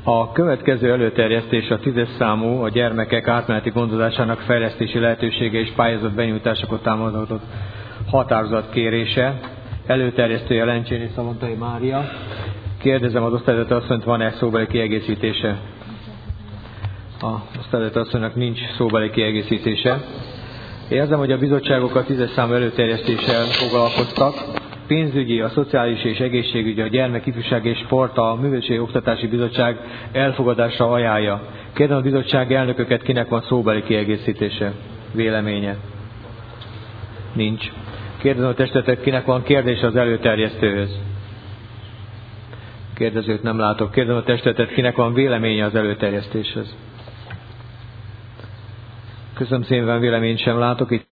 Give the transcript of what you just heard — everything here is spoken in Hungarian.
A következő előterjesztés a 10-es számú, a gyermekek átmeneti gondozásának fejlesztési lehetősége és pályázat benyújtásakor támogatott határozat kérése. Előterjesztője Lencséni Szalontai Mária. Kérdezem az osztályvezető asszonyt, van-e szóbeli kiegészítése? A osztályvezető asszonynak nincs szóbeli kiegészítése. Érzem, hogy a bizottságok a 10-es számú előterjesztéssel foglalkoztak. Pénzügyi, a Szociális és Egészségügyi, a Gyermek, Ifjúság és Sport, a Művelődési Oktatási Bizottság elfogadásra ajánlja. Kérdem a bizottság elnököket, kinek van szóbeli kiegészítése, véleménye? Nincs. Kérdezem a testületet, kinek van kérdése az előterjesztőhöz? Kérdezőt nem látok. Kérdezem a testületet, kinek van véleménye az előterjesztéshez? Köszönöm szépen, véleményt sem látok. Itt